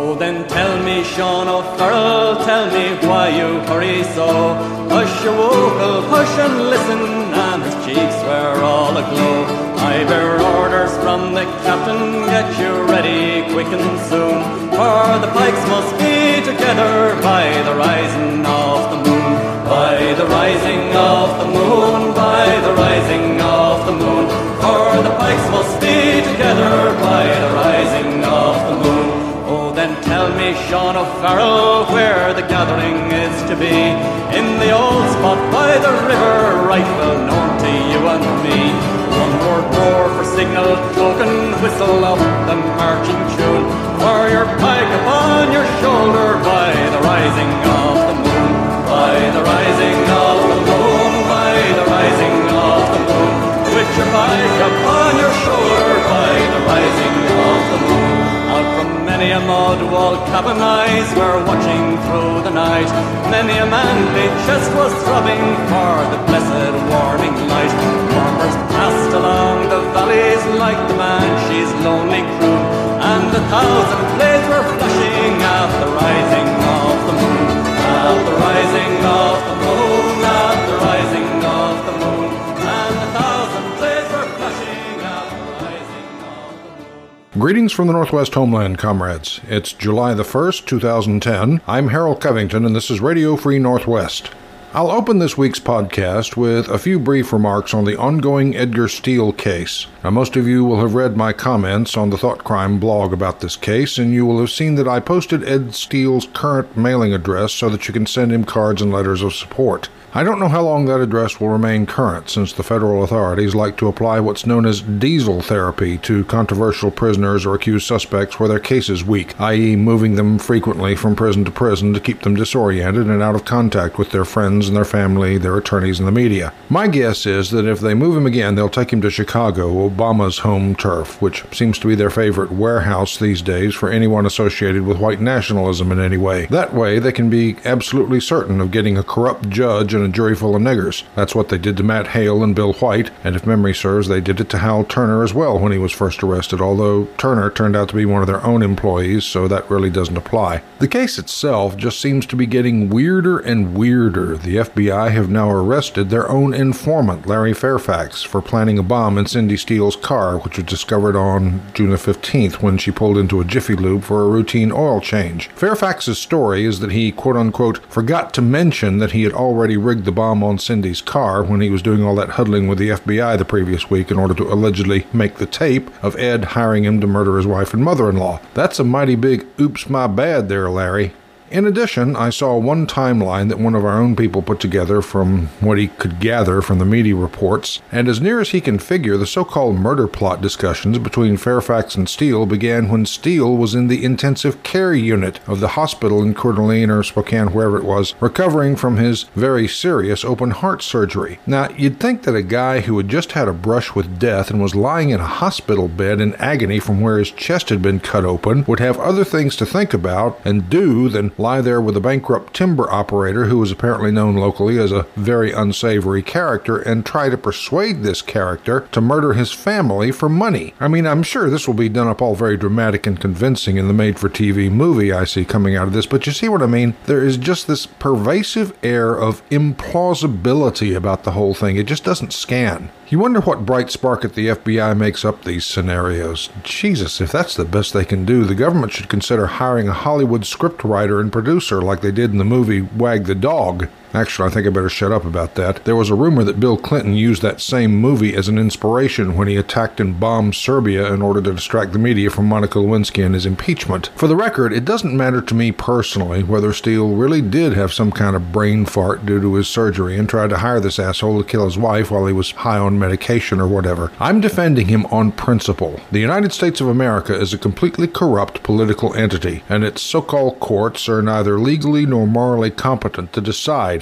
Oh, then tell me, Sean O'Farrell, tell me why you hurry so. Hush your wokel, hush and listen, and his cheeks were all aglow. I bear orders from the captain, get you ready quick and soon, for the pikes must be together by the rising of the moon. By the rising of the moon, by the rising of the moon, for the pikes must be together by the rising of the moon. Oh, then tell me, Sean O'Farrell, where the gathering is to be. In the old spot by the river, right well known to you and me. One more roar for signal token, whistle up the marching tune, for your pike upon your shoulder by the rising of the moon. By the rising of the moon, by the rising of the moon, with your pike upon your shoulder by the rising of the moon. Out from many a mud wall cabin eyes were watching through the night. Many a manly chest was throbbing for the blessed warning light. Farmers passed along the valleys like the Banshee's lonely crew, and 1,000 blades were flashing at the rising of the moon. At the rising of the moon, at the rising of the moon, and 1,000 blades were flashing at the rising of the moon. Greetings from the Northwest Homeland, comrades. It's July the 1st, 2010. I'm Harold Covington, and this is Radio Free Northwest. I'll open this week's podcast with a few brief remarks on the ongoing Edgar Steele case. Now, most of you will have read my comments on the Thought Crime blog about this case, and you will have seen that I posted Ed Steele's current mailing address so that you can send him cards and letters of support. I don't know how long that address will remain current, since the federal authorities like to apply what's known as diesel therapy to controversial prisoners or accused suspects where their case is weak, i.e. moving them frequently from prison to prison to keep them disoriented and out of contact with their friends and their family, their attorneys, and the media. My guess is that if they move him again, they'll take him to Chicago, Obama's home turf, which seems to be their favorite warehouse these days for anyone associated with white nationalism in any way. That way, they can be absolutely certain of getting a corrupt judge and a jury full of niggers. That's what they did to Matt Hale and Bill White, and if memory serves, they did it to Hal Turner as well when he was first arrested, although Turner turned out to be one of their own employees, so that really doesn't apply. The case itself just seems to be getting weirder and weirder. The FBI have now arrested their own informant, Larry Fairfax, for planning a bomb in Cindy Steele's car, which was discovered on June the 15th when she pulled into a Jiffy Lube for a routine oil change. Fairfax's story is that he, quote-unquote, forgot to mention that he had already rigged the bomb on Cindy's car when he was doing all that huddling with the FBI the previous week in order to allegedly make the tape of Ed hiring him to murder his wife and mother-in-law. That's a mighty big oops my bad there, Larry. In addition, I saw one timeline that one of our own people put together from what he could gather from the media reports, and as near as he can figure, the so-called murder plot discussions between Fairfax and Steele began when Steele was in the intensive care unit of the hospital in Coeur d'Alene or Spokane, wherever it was, recovering from his very serious open heart surgery. Now, you'd think that a guy who had just had a brush with death and was lying in a hospital bed in agony from where his chest had been cut open would have other things to think about and do than lie there with a bankrupt timber operator who was apparently known locally as a very unsavory character and try to persuade this character to murder his family for money. I mean, I'm sure this will be done up all very dramatic and convincing in the made-for-TV movie I see coming out of this, but you see what I mean? There is just this pervasive air of implausibility about the whole thing. It just doesn't scan. You wonder what bright spark at the FBI makes up these scenarios. Jesus, if that's the best they can do, the government should consider hiring a Hollywood scriptwriter and producer like they did in the movie Wag the Dog. Actually, I think I better shut up about that. There was a rumor that Bill Clinton used that same movie as an inspiration when he attacked and bombed Serbia in order to distract the media from Monica Lewinsky and his impeachment. For the record, it doesn't matter to me personally whether Steele really did have some kind of brain fart due to his surgery and tried to hire this asshole to kill his wife while he was high on medication or whatever. I'm defending him on principle. The United States of America is a completely corrupt political entity, and its so-called courts are neither legally nor morally competent to decide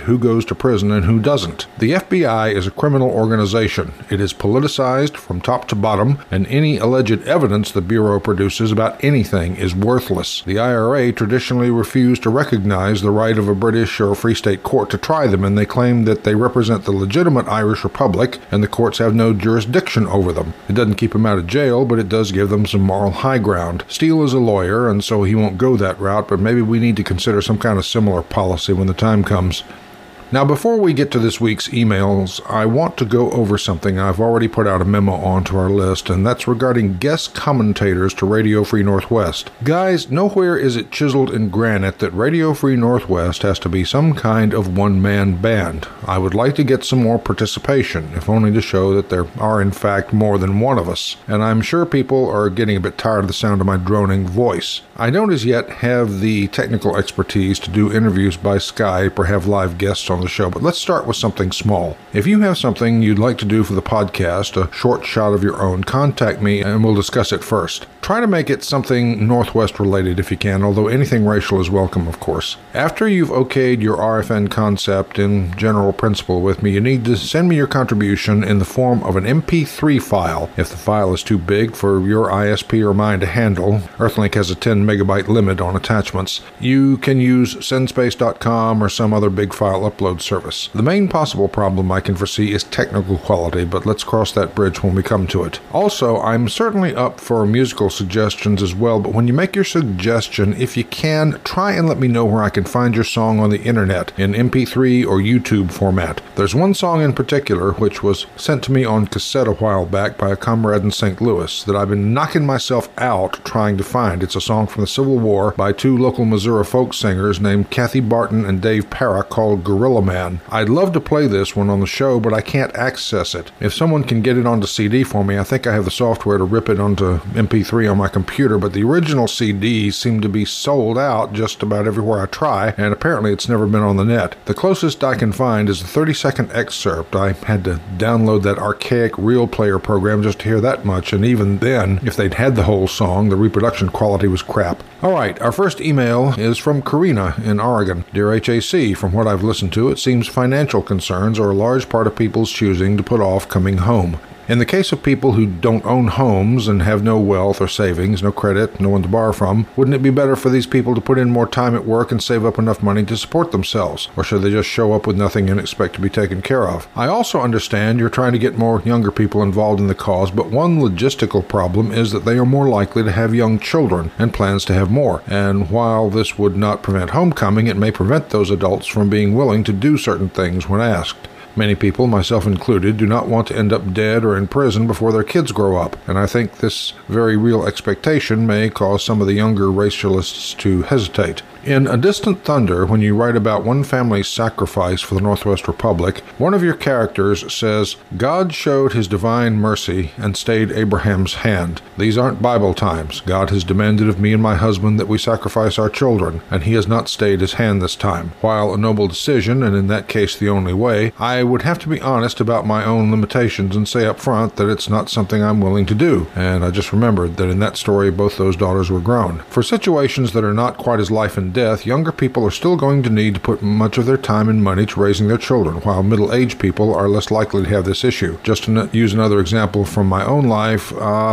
who goes to prison and who doesn't. The FBI is a criminal organization. It is politicized from top to bottom, and any alleged evidence the Bureau produces about anything is worthless. The IRA traditionally refused to recognize the right of a British or Free State court to try them, and they claim that they represent the legitimate Irish Republic, and the courts have no jurisdiction over them. It doesn't keep them out of jail, but it does give them some moral high ground. Steele is a lawyer, and so he won't go that route, but maybe we need to consider some kind of similar policy when the time comes. Now, before we get to this week's emails, I want to go over something I've already put out a memo on to our list, and that's regarding guest commentators to Radio Free Northwest. Guys, nowhere is it chiseled in granite that Radio Free Northwest has to be some kind of one-man band. I would like to get some more participation, if only to show that there are in fact more than one of us, and I'm sure people are getting a bit tired of the sound of my droning voice. I don't as yet have the technical expertise to do interviews by Skype or have live guests on the show, but let's start with something small. If you have something you'd like to do for the podcast, a short shot of your own, contact me and we'll discuss it first. Try to make it something Northwest related if you can, although anything racial is welcome, of course. After you've okayed your RFN concept in general principle with me, you need to send me your contribution in the form of an MP3 file. If the file is too big for your ISP or mine to handle, Earthlink has a 10 megabyte limit on attachments. You can use Sendspace.com or some other big file upload service. The main possible problem I can foresee is technical quality, but let's cross that bridge when we come to it. Also, I'm certainly up for musical suggestions as well, but when you make your suggestion, if you can, try and let me know where I can find your song on the internet in MP3 or YouTube format. There's one song in particular which was sent to me on cassette a while back by a comrade in St. Louis that I've been knocking myself out trying to find. It's a song from the Civil War by two local Missouri folk singers named Kathy Barton and Dave Parra called Gorilla Man. I'd love to play this one on the show, but I can't access it. If someone can get it onto CD for me, I think I have the software to rip it onto MP3 on my computer, but the original CDs seem to be sold out just about everywhere I try, and apparently it's never been on the net. The closest I can find is a 30-second excerpt. I had to download that archaic Real Player program just to hear that much, and even then, if they'd had the whole song, the reproduction quality was crap. Alright, our first email is from Karina in Oregon. Dear HAC, from what I've listened to, it seems financial concerns are a large part of people's choosing to put off coming home. In the case of people who don't own homes and have no wealth or savings, no credit, no one to borrow from, wouldn't it be better for these people to put in more time at work and save up enough money to support themselves? Or should they just show up with nothing and expect to be taken care of? I also understand you're trying to get more younger people involved in the cause, but one logistical problem is that they are more likely to have young children and plans to have more. And while this would not prevent homecoming, it may prevent those adults from being willing to do certain things when asked. Many people, myself included, do not want to end up dead or in prison before their kids grow up, and I think this very real expectation may cause some of the younger racialists to hesitate. In A Distant Thunder, when you write about one family's sacrifice for the Northwest Republic, one of your characters says, God showed his divine mercy and stayed Abraham's hand. These aren't Bible times. God has demanded of me and my husband that we sacrifice our children, and he has not stayed his hand this time. While a noble decision, and in that case the only way, I would have to be honest about my own limitations and say up front that it's not something I'm willing to do. And I just remembered that in that story both those daughters were grown. For situations that are not quite as life and death, younger people are still going to need to put much of their time and money to raising their children, while middle-aged people are less likely to have this issue. Just to use another example from my own life,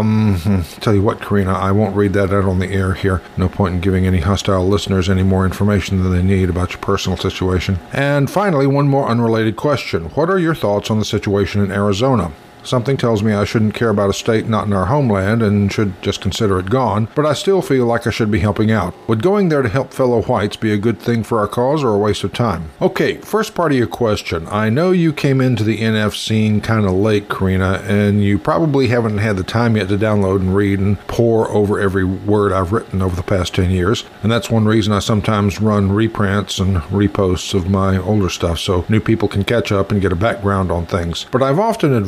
tell you what, Karina, I won't read that out on the air here. No point in giving any hostile listeners any more information than they need about your personal situation. And finally, one more unrelated question. What are your thoughts on the situation in Arizona? Something tells me I shouldn't care about a state not in our homeland and should just consider it gone, but I still feel like I should be helping out. Would going there to help fellow whites be a good thing for our cause or a waste of time? Okay, first part of your question. I know you came into the NF scene kind of late, Karina, and you probably haven't had the time yet to download and read and pore over every word I've written over the past 10 years, and that's one reason I sometimes run reprints and reposts of my older stuff so new people can catch up and get a background on things. But I've often advised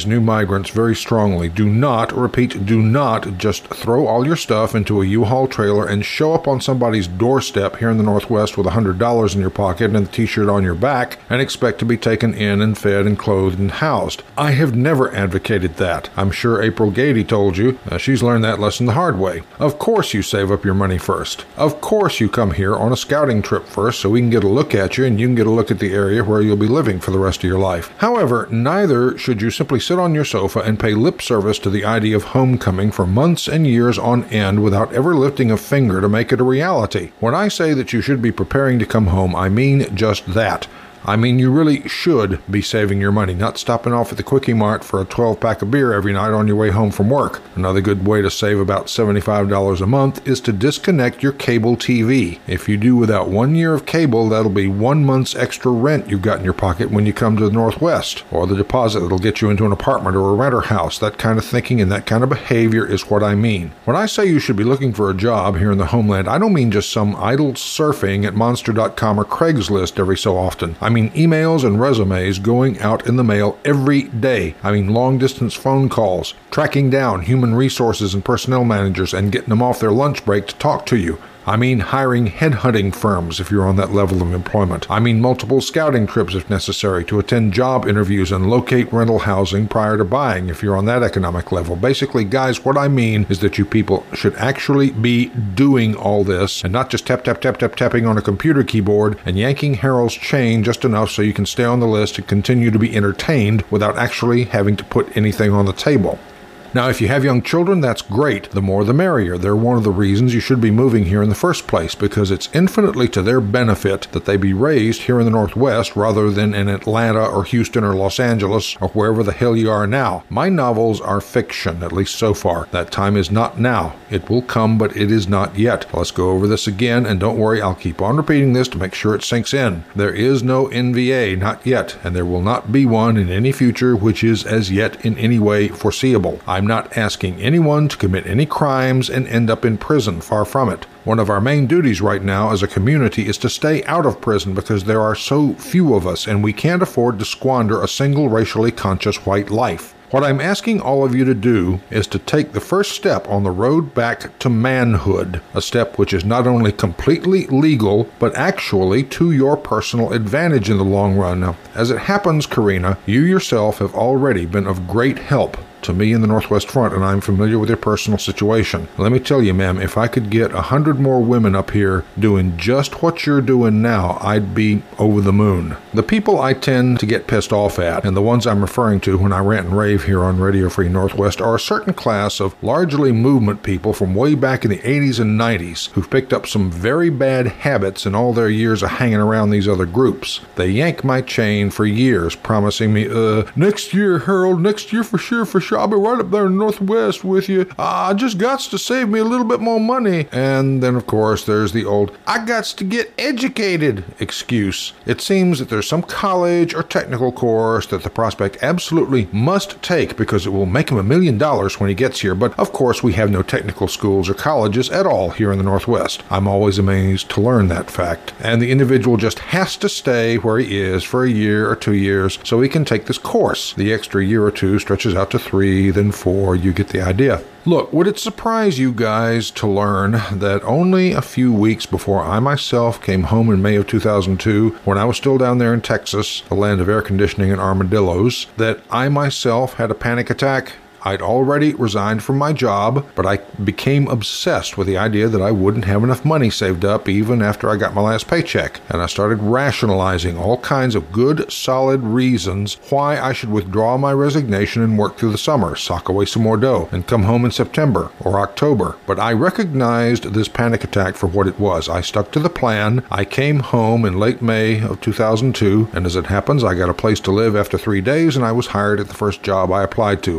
new migrants very strongly. Do not, repeat, do not just throw all your stuff into a U-Haul trailer and show up on somebody's doorstep here in the Northwest with $100 in your pocket and a t-shirt on your back and expect to be taken in and fed and clothed and housed. I have never advocated that. I'm sure April Gady told you. She's learned that lesson the hard way. Of course you save up your money first. Of course you come here on a scouting trip first so we can get a look at you and you can get a look at the area where you'll be living for the rest of your life. However, neither should you simply sit on your sofa and pay lip service to the idea of homecoming for months and years on end without ever lifting a finger to make it a reality. When I say that you should be preparing to come home, I mean just that. I mean, you really should be saving your money, not stopping off at the Quickie Mart for a 12-pack of beer every night on your way home from work. Another good way to save about $75 a month is to disconnect your cable TV. If you do without 1 year of cable, that'll be 1 month's extra rent you've got in your pocket when you come to the Northwest, or the deposit that'll get you into an apartment or a renter house. That kind of thinking and that kind of behavior is what I mean. When I say you should be looking for a job here in the homeland, I don't mean just some idle surfing at Monster.com or Craigslist every so often. I mean emails and resumes going out in the mail every day. I mean long-distance phone calls, tracking down human resources and personnel managers and getting them off their lunch break to talk to you. I mean hiring headhunting firms if you're on that level of employment. I mean multiple scouting trips if necessary to attend job interviews and locate rental housing prior to buying if you're on that economic level. Basically, guys, what I mean is that you people should actually be doing all this and not just tapping on a computer keyboard and yanking Harold's chain just enough so you can stay on the list and continue to be entertained without actually having to put anything on the table. Now, if you have young children, that's great. The more the merrier. They're one of the reasons you should be moving here in the first place, because it's infinitely to their benefit that they be raised here in the Northwest rather than in Atlanta or Houston or Los Angeles or wherever the hell you are now. My novels are fiction, at least so far. That time is not now. It will come, but it is not yet. Let's go over this again, and don't worry, I'll keep on repeating this to make sure it sinks in. There is no NVA, not yet, and there will not be one in any future which is as yet in any way foreseeable. I'm not asking anyone to commit any crimes and end up in prison, far from it. One of our main duties right now as a community is to stay out of prison because there are so few of us and we can't afford to squander a single racially conscious white life. What I'm asking all of you to do is to take the first step on the road back to manhood, a step which is not only completely legal, but actually to your personal advantage in the long run. Now, as it happens, Karina, you yourself have already been of great help to me in the Northwest Front, and I'm familiar with your personal situation. Let me tell you, ma'am, if I could get 100 more women up here doing just what you're doing now, I'd be over the moon. The people I tend to get pissed off at, and the ones I'm referring to when I rant and rave here on Radio Free Northwest, are a certain class of largely movement people from way back in the 80s and 90s who've picked up some very bad habits in all their years of hanging around these other groups. They yank my chain for years, promising me, next year, Harold, next year for sure, I'll be right up there in the Northwest with you. I just gots to save me a little bit more money. And then, of course, there's the old, I gots to get educated excuse. It seems that there's some college or technical course that the prospect absolutely must take because it will make him $1 million when he gets here. But, of course, we have no technical schools or colleges at all here in the Northwest. I'm always amazed to learn that fact. And the individual just has to stay where he is for a year or 2 years so he can take this course. The extra year or two stretches out to 3, then 4, you get the idea. Look, would it surprise you guys to learn that only a few weeks before I myself came home in May of 2002, when I was still down there in Texas, the land of air conditioning and armadillos, that I myself had a panic attack? I'd already resigned from my job, but I became obsessed with the idea that I wouldn't have enough money saved up even after I got my last paycheck. And I started rationalizing all kinds of good, solid reasons why I should withdraw my resignation and work through the summer, sock away some more dough, and come home in September or October. But I recognized this panic attack for what it was. I stuck to the plan. I came home in late May of 2002, and as it happens, I got a place to live after 3 days, and I was hired at the first job I applied to, although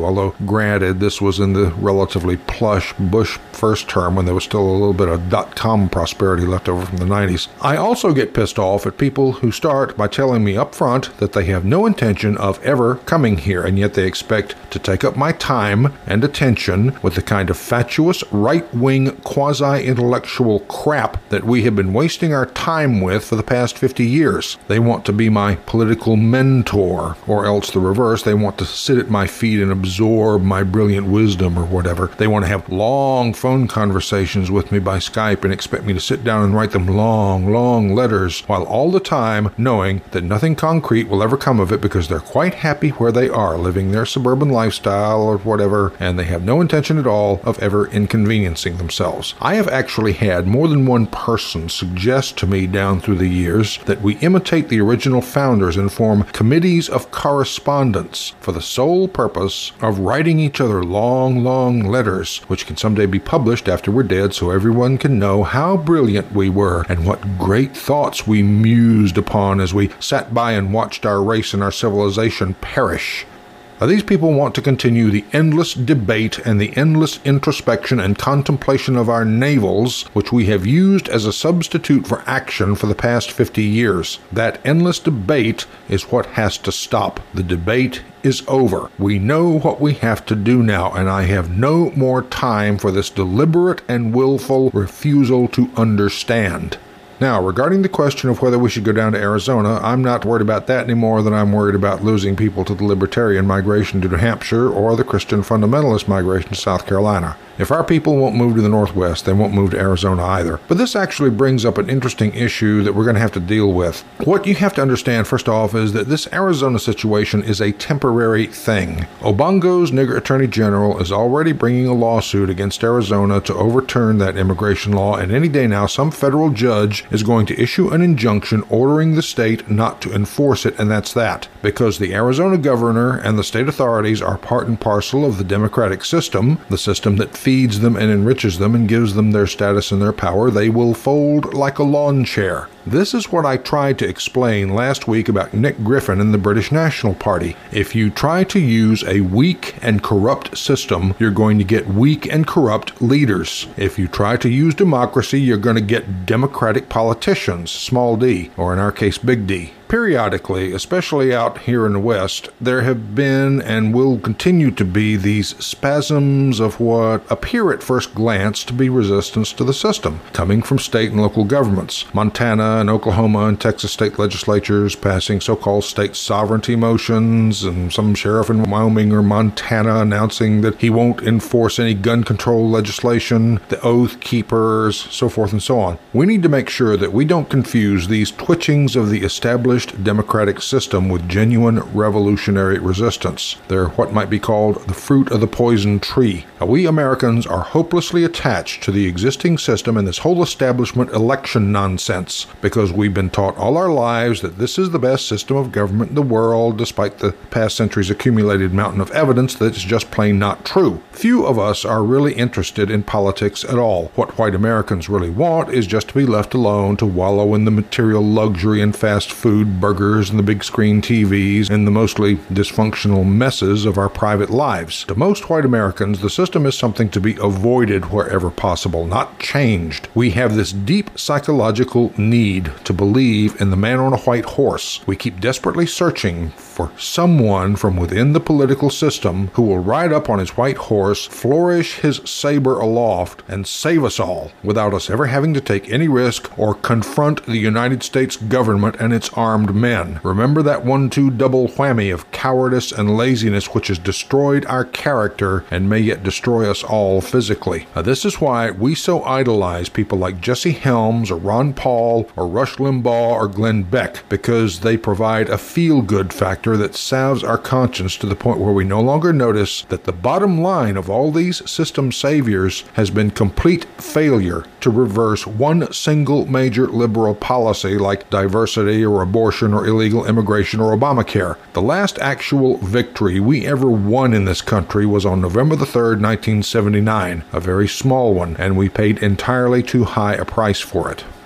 Granted, this was in the relatively plush Bush first term when there was still a little bit of dot-com prosperity left over from the 90s. I also get pissed off at people who start by telling me up front that they have no intention of ever coming here, and yet they expect to take up my time and attention with the kind of fatuous, right-wing, quasi-intellectual crap that we have been wasting our time with for the past 50 years. They want to be my political mentor, or else the reverse. They want to sit at my feet and absorb my brilliant wisdom or whatever. They want to have long phone conversations with me by Skype and expect me to sit down and write them long, long letters, while all the time knowing that nothing concrete will ever come of it because they're quite happy where they are, living their suburban lifestyle or whatever, and they have no intention at all of ever inconveniencing themselves. I have actually had more than one person suggest to me down through the years that we imitate the original founders and form committees of correspondence for the sole purpose of writing each other long, long letters, which can someday be published after we're dead so everyone can know how brilliant we were and what great thoughts we mused upon as we sat by and watched our race and our civilization perish. Now, these people want to continue the endless debate and the endless introspection and contemplation of our navels, which we have used as a substitute for action for the past 50 years. That endless debate is what has to stop. The debate is over. We know what we have to do now, and I have no more time for this deliberate and willful refusal to understand. Now, regarding the question of whether we should go down to Arizona, I'm not worried about that any more than I'm worried about losing people to the libertarian migration to New Hampshire or the Christian fundamentalist migration to South Carolina. If our people won't move to the Northwest, they won't move to Arizona either. But this actually brings up an interesting issue that we're going to have to deal with. What you have to understand, first off, is that this Arizona situation is a temporary thing. Obongo's nigger attorney general is already bringing a lawsuit against Arizona to overturn that immigration law, and any day now some federal judge is going to issue an injunction ordering the state not to enforce it, and that's that. Because the Arizona governor and the state authorities are part and parcel of the democratic system, the system that feeds them and enriches them and gives them their status and their power, they will fold like a lawn chair. This is what I tried to explain last week about Nick Griffin and the British National Party. If you try to use a weak and corrupt system, you're going to get weak and corrupt leaders. If you try to use democracy, you're going to get democratic politicians, small d, or in our case, big D. Periodically, especially out here in the West, there have been and will continue to be these spasms of what appear at first glance to be resistance to the system, coming from state and local governments. Montana and Oklahoma and Texas state legislatures passing so-called state sovereignty motions, and some sheriff in Wyoming or Montana announcing that he won't enforce any gun control legislation, the Oath Keepers, so forth and so on. We need to make sure that we don't confuse these twitchings of the established democratic system with genuine revolutionary resistance. They're what might be called the fruit of the poison tree. Now, we Americans are hopelessly attached to the existing system and this whole establishment election nonsense because we've been taught all our lives that this is the best system of government in the world, despite the past century's accumulated mountain of evidence that it's just plain not true. Few of us are really interested in politics at all. What white Americans really want is just to be left alone to wallow in the material luxury and fast food burgers and the big screen TVs and the mostly dysfunctional messes of our private lives. To most white Americans, the system is something to be avoided wherever possible, not changed. We have this deep psychological need to believe in the man on a white horse. We keep desperately searching for someone from within the political system who will ride up on his white horse, flourish his saber aloft, and save us all without us ever having to take any risk or confront the United States government and its armed men. Remember that 1-2 double whammy of cowardice and laziness which has destroyed our character and may yet destroy us all physically. Now, this is why we so idolize people like Jesse Helms or Ron Paul or Rush Limbaugh or Glenn Beck, because they provide a feel-good factor that salves our conscience to the point where we no longer notice that the bottom line of all these system saviors has been complete failure to reverse one single major liberal policy like diversity or abortion or illegal immigration or Obamacare. The last actual victory we ever won in this country was on November the 3rd, 1979, a very small one, and we paid entirely too high a price for it.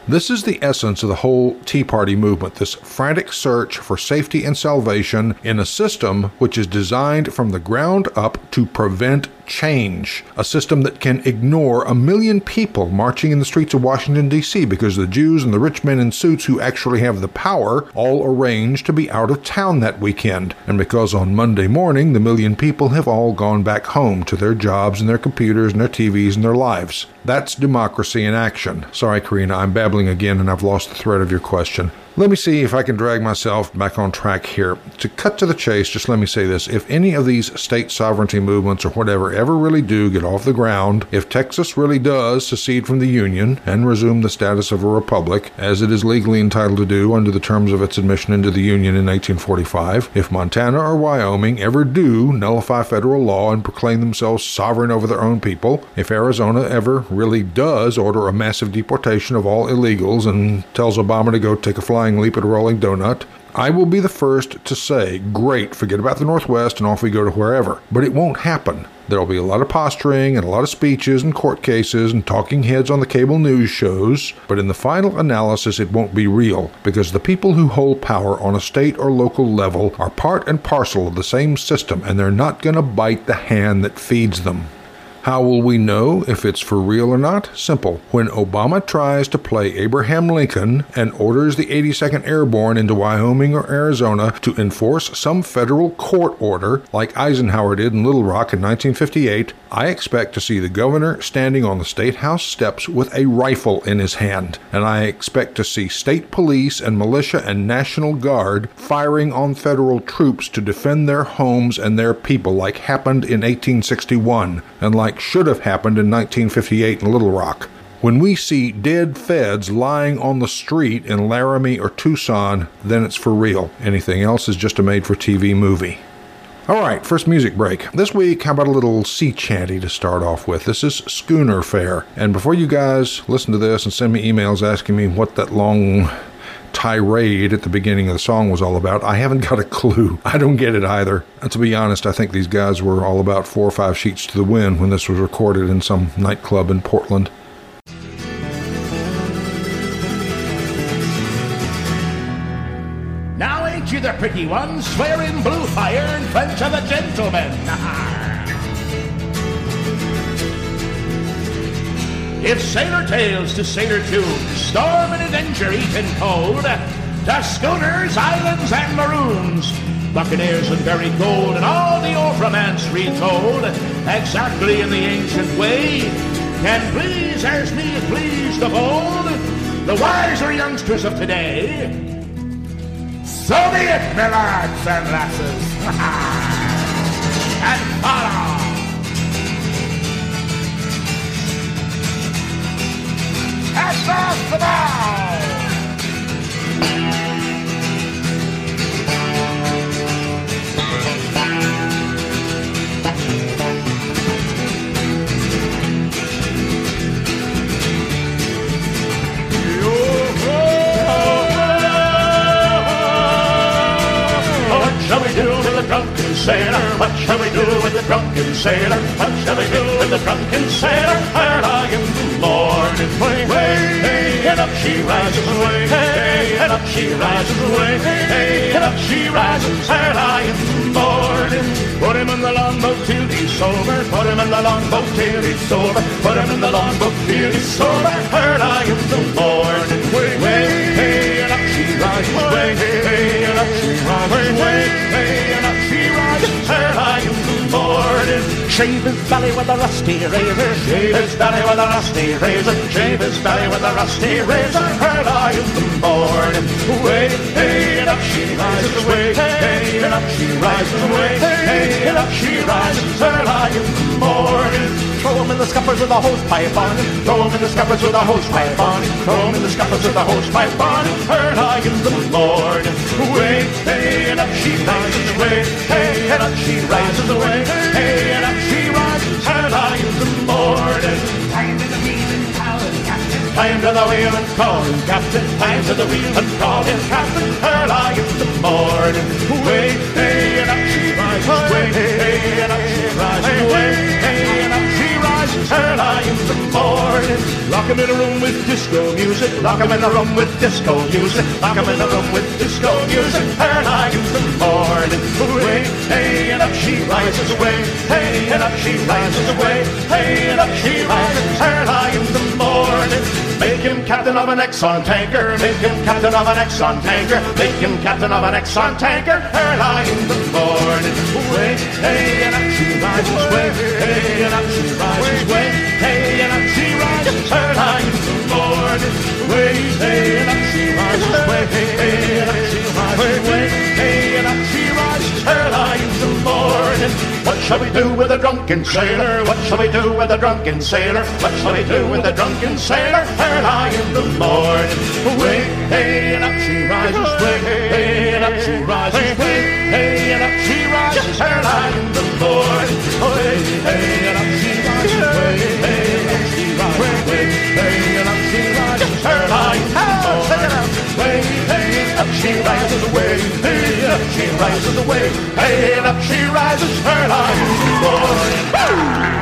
This is the essence of the whole Tea Party movement, this frantic search for safety and salvation in a system which is designed from the ground up to prevent change. A system that can ignore 1 million people marching in the streets of Washington, D.C. because the Jews and the rich men in suits who actually have the power all arranged to be out of town that weekend, and because on Monday morning the 1 million people have all gone back home to their jobs and their computers and their TVs and their lives. That's democracy in action. Sorry, Karina, I'm babbling again and I've lost the thread of your question. Let me see if I can drag myself back on track here. To cut to the chase, just let me say this. If any of these state sovereignty movements or whatever ever really do get off the ground, if Texas really does secede from the Union and resume the status of a republic, as it is legally entitled to do under the terms of its admission into the Union in 1845, if Montana or Wyoming ever do nullify federal law and proclaim themselves sovereign over their own people, if Arizona ever really does order a massive deportation of all illegals and tells Obama to go take a flying leap at a rolling donut, I will be the first to say, great, forget about the Northwest and off we go to wherever. But it won't happen. There'll be a lot of posturing and a lot of speeches and court cases and talking heads on the cable news shows, but in the final analysis it won't be real, because the people who hold power on a state or local level are part and parcel of the same system, and they're not going to bite the hand that feeds them. How will we know if it's for real or not? Simple. When Obama tries to play Abraham Lincoln and orders the 82nd Airborne into Wyoming or Arizona to enforce some federal court order, like Eisenhower did in Little Rock in 1958, I expect to see the governor standing on the State House steps with a rifle in his hand, and I expect to see state police and militia and National Guard firing on federal troops to defend their homes and their people, like happened in 1861, and like should have happened in 1958 in Little Rock. When we see dead feds lying on the street in Laramie or Tucson, then it's for real. Anything else is just a made-for-TV movie. All right, first music break. This week, how about a little sea chanty to start off with? This is Schooner Fare. And before you guys listen to this and send me emails asking me what that long tirade at the beginning of the song was all about, I haven't got a clue. I don't get it either. And to be honest, I think these guys were all about 4 or 5 sheets to the wind when this was recorded in some nightclub in Portland. Now ain't you the pretty ones, swearing blue fire in French of the gentlemen? If sailor tales to sailor tunes, storm and adventure eaten cold, to schooners, islands, and maroons, buccaneers and buried gold, and all the old romance retold, exactly in the ancient way, can please as me please the bold, the wiser youngsters of today. So be it, my lads and lasses, and follow. Cast off the bow! What shall we do with the drunken sailor? What shall we do with the drunken sailor? What shall we do with the drunken sailor? Early in the morning, way, and up she rises away, hey, and up she rises away, hey, and up she rises early in the morning. Put him in the longboat till he's sober, put him in the longboat till he's sober, put him in the longboat till he's sober, early in the morning. Way, hey, and up she rises away, hey, and up she rises away, hey, and up she rises early in the morning. Shave his belly with a rusty razor, shave his belly with a rusty razor, shave his belly with a rusty razor, early in the morning. Way, hey, and up she rises away, hey, and up she rises away, hey, and up she rises early in the morning. Throw him in the scuppers with a hosepipe on him, throw him in the scuppers with a hosepipe on him, throw him in the scuppers with a hosepipe on him, early in the morning. Way, hey, and up she rises away, hey, and up she rises away, hey, and up she rises early in the morning. Time to the wheel and calling captain, time to the wheel and calling captain, time to the wheel and calling captain, early in the morning. Way, hey, and up she rises away, hey, and up she rises away, hey, and up she rises early in the morning. morning. Lock 'em in a room with disco music. Lock 'em in a room with disco music. Lock 'em in a room with disco music. Early in the morning. Away, hey, and up she rises away. Hey, and up she rises away. Hey, and up she rises early in the morning. Make him captain of an Exxon tanker. Make him captain of an Exxon tanker. Make him captain of an Exxon tanker. Early in the morning. Away, hey, and up she rises away. Hey, and up she rises away. Hey, and up she rises early in the morning. Away, hey, and up she rises away. Hey, and up she rises away. Hey, and up she rises early in the morning. What shall we do with a drunken sailor? What shall we do with a drunken sailor? What shall we do with a drunken sailor? Early in the morning. Away, hey, and up she rises, way, hey, and up she rises, way, hey, and up she rises, early in the morning. Away, hey, and up she rises, way, hey, and up she rises, way, hey, and up she rises, early in the morning. Way, hey, and up she rises away, hey, and up she rises away, hey, and up she rises, early in the morning.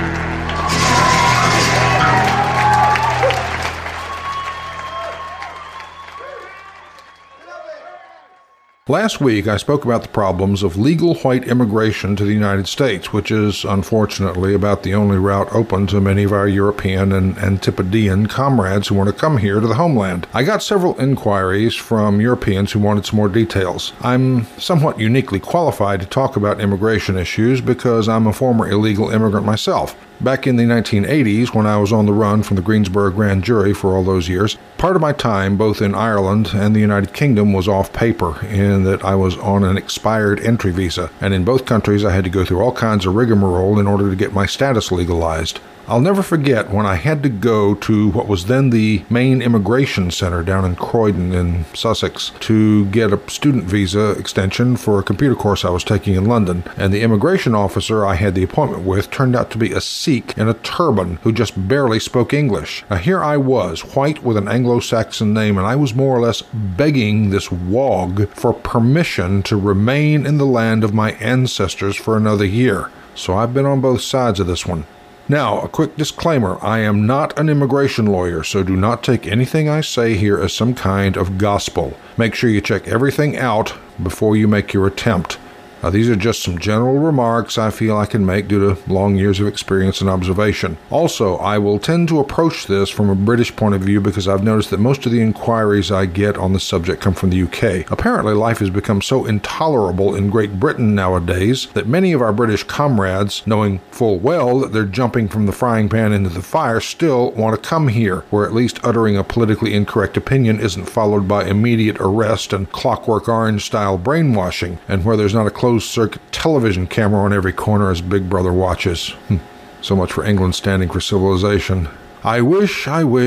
Last week, I spoke about the problems of legal white immigration to the United States, which is, unfortunately, about the only route open to many of our European and Antipodean comrades who want to come here to the homeland. I got several inquiries from Europeans who wanted some more details. I'm somewhat uniquely qualified to talk about immigration issues because I'm a former illegal immigrant myself. Back in the 1980s, when I was on the run from the Greensboro grand jury for all those years, part of my time, both in Ireland and the United Kingdom, was off paper in that I was on an expired entry visa, and in both countries I had to go through all kinds of rigmarole in order to get my status legalized. I'll never forget when I had to go to what was then the main immigration center down in Croydon in Sussex to get a student visa extension for a computer course I was taking in London, and the immigration officer I had the appointment with turned out to be a Sikh in a turban who just barely spoke English. Now here I was, white with an Anglo-Saxon name, and I was more or less begging this wog for permission to remain in the land of my ancestors for another year. So I've been on both sides of this one. Now, a quick disclaimer, I am not an immigration lawyer, so do not take anything I say here as some kind of gospel. Make sure you check everything out before you make your attempt. These are just some general remarks I feel I can make due to long years of experience and observation. Also, I will tend to approach this from a British point of view because I've noticed that most of the inquiries I get on the subject come from the UK. Apparently, life has become so intolerable in Great Britain nowadays that many of our British comrades, knowing full well that they're jumping from the frying pan into the fire, still want to come here, where at least uttering a politically incorrect opinion isn't followed by immediate arrest and Clockwork Orange-style brainwashing, and where there's not a closed-circuit television camera on every corner as Big Brother watches. So much for England standing for civilization. I wish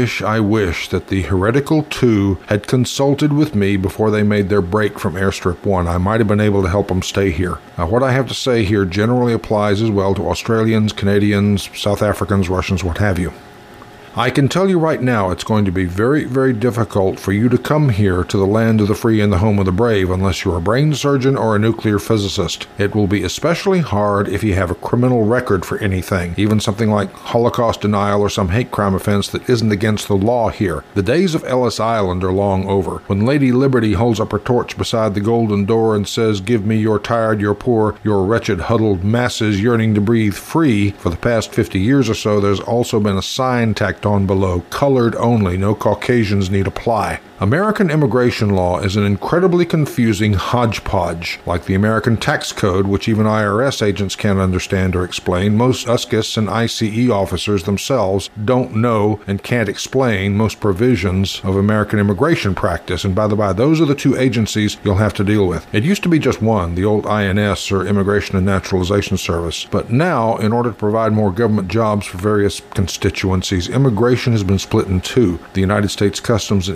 that the heretical two had consulted with me before they made their break from Airstrip 1. I might have been able to help them stay here. Now, what I have to say here generally applies as well to Australians, Canadians, South Africans, Russians, what have you. I can tell you right now it's going to be very, very difficult for you to come here to the land of the free and the home of the brave unless you're a brain surgeon or a nuclear physicist. It will be especially hard if you have a criminal record for anything, even something like Holocaust denial or some hate crime offense that isn't against the law here. The days of Ellis Island are long over, when Lady Liberty holds up her torch beside the golden door and says, "Give me your tired, your poor, your wretched, huddled masses yearning to breathe free." For the past 50 years or so, there's also been a sign tacked on below, "Colored only, no Caucasians need apply." American immigration law is an incredibly confusing hodgepodge. Like the American tax code, which even IRS agents can't understand or explain, most USCIS and ICE officers themselves don't know and can't explain most provisions of American immigration practice. And by the by, those are the two agencies you'll have to deal with. It used to be just one, the old INS, or Immigration and Naturalization Service. But now, in order to provide more government jobs for various constituencies, immigration has been split in two. The United States Customs and Immigration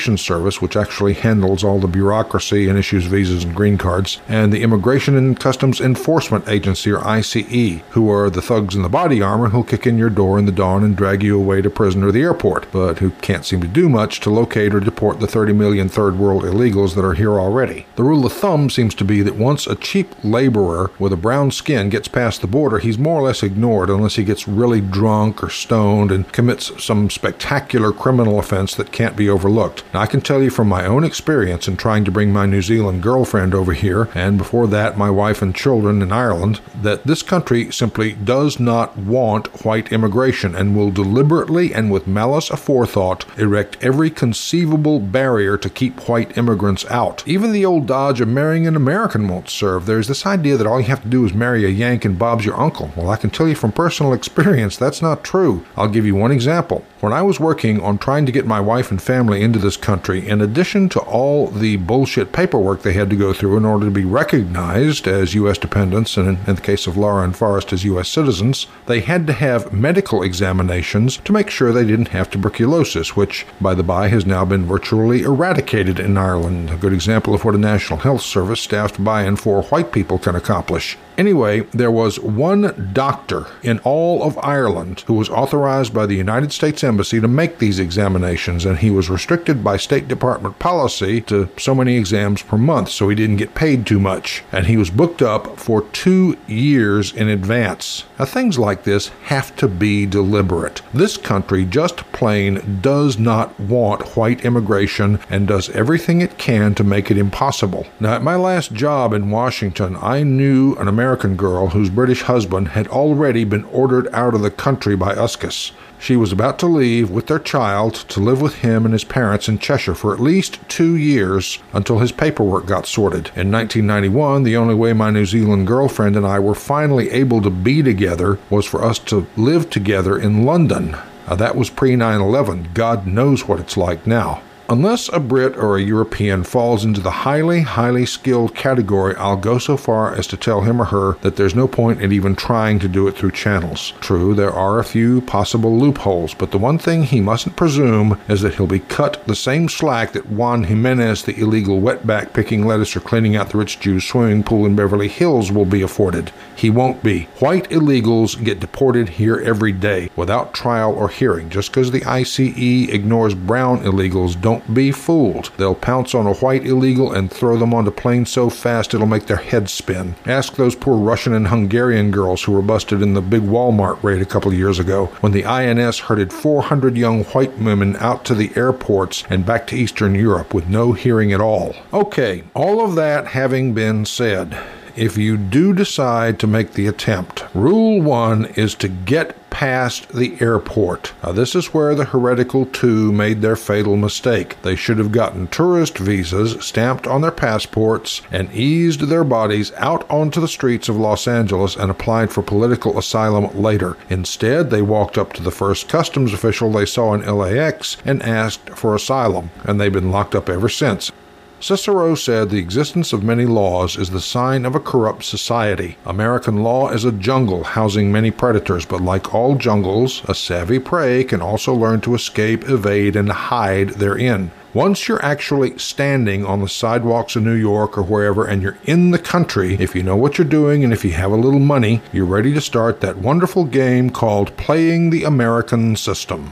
Immigration Service, which actually handles all the bureaucracy and issues visas and green cards, and the Immigration and Customs Enforcement Agency, or ICE, who are the thugs in the body armor who'll kick in your door in the dawn and drag you away to prison or the airport, but who can't seem to do much to locate or deport the 30 million third world illegals that are here already. The rule of thumb seems to be that once a cheap laborer with a brown skin gets past the border, he's more or less ignored unless he gets really drunk or stoned and commits some spectacular criminal offense that can't be overlooked. Now, I can tell you from my own experience in trying to bring my New Zealand girlfriend over here, and before that my wife and children in Ireland, that this country simply does not want white immigration and will deliberately and with malice aforethought erect every conceivable barrier to keep white immigrants out. Even the old dodge of marrying an American won't serve. There's this idea that all you have to do is marry a Yank and Bob's your uncle. Well, I can tell you from personal experience that's not true. I'll give you one example. When I was working on trying to get my wife and family into this country, in addition to all the bullshit paperwork they had to go through in order to be recognized as U.S. dependents, and in the case of Laura and Forrest as U.S. citizens, they had to have medical examinations to make sure they didn't have tuberculosis, which, by the by, has now been virtually eradicated in Ireland. A good example of what a National Health Service staffed by and for white people can accomplish. Anyway, there was one doctor in all of Ireland who was authorized by the United States Embassy to make these examinations, and he was restricted by State Department policy to so many exams per month, so he didn't get paid too much. And he was booked up for 2 years in advance. Now, things like this have to be deliberate. This country just plain does not want white immigration and does everything it can to make it impossible. Now, at my last job in Washington, I knew an American girl whose British husband had already been ordered out of the country by USCIS. She was about to leave with their child to live with him and his parents in Cheshire for at least 2 years until his paperwork got sorted. In 1991, the only way my New Zealand girlfriend and I were finally able to be together was for us to live together in London. That was pre-9/11. God knows what it's like now. Unless a Brit or a European falls into the highly skilled category, I'll go so far as to tell him or her that there's no point in even trying to do it through channels. True, there are a few possible loopholes, but the one thing he mustn't presume is that he'll be cut the same slack that Juan Jimenez, the illegal wetback picking lettuce or cleaning out the rich Jews' swimming pool in Beverly Hills, will be afforded. He won't be. White illegals get deported here every day without trial or hearing. Just because the ICE ignores brown illegals, don't be fooled. They'll pounce on a white illegal and throw them onto planes so fast it'll make their heads spin. Ask those poor Russian and Hungarian girls who were busted in the big Walmart raid a couple of years ago, when the INS herded 400 young white women out to the airports and back to Eastern Europe with no hearing at all. Okay, all of that having been said, if you do decide to make the attempt, Rule 1 is to get past the airport. Now, this is where the heretical two made their fatal mistake. They should have gotten tourist visas stamped on their passports and eased their bodies out onto the streets of Los Angeles and applied for political asylum later. Instead, they walked up to the first customs official they saw in LAX and asked for asylum, and they've been locked up ever since. Cicero said the existence of many laws is the sign of a corrupt society. American law is a jungle housing many predators, but like all jungles, a savvy prey can also learn to escape, evade, and hide therein. Once you're actually standing on the sidewalks of New York or wherever and you're in the country, if you know what you're doing and if you have a little money, you're ready to start that wonderful game called Playing the American System.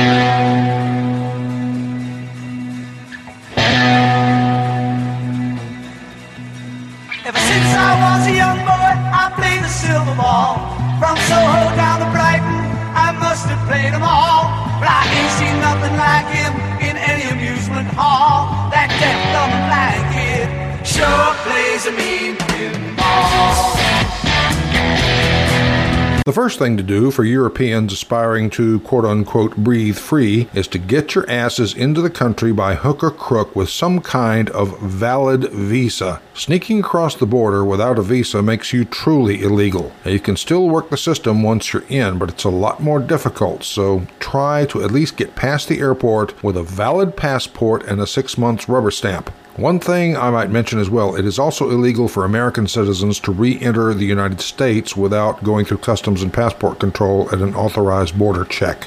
Ever since I was a young boy, I played the silver ball. From Soho down to Brighton, I must have played them all. But I ain't seen nothing like him in any amusement hall. That deaf, dumb, and blind kid sure plays a mean pinball. The first thing to do for Europeans aspiring to quote-unquote breathe free is to get your asses into the country by hook or crook with some kind of valid visa. Sneaking across the border without a visa makes you truly illegal. Now, you can still work the system once you're in, but it's a lot more difficult, so try to at least get past the airport with a valid passport and a 6-month rubber stamp. One thing I might mention as well, it is also illegal for American citizens to re-enter the United States without going through customs and passport control at an authorized border check.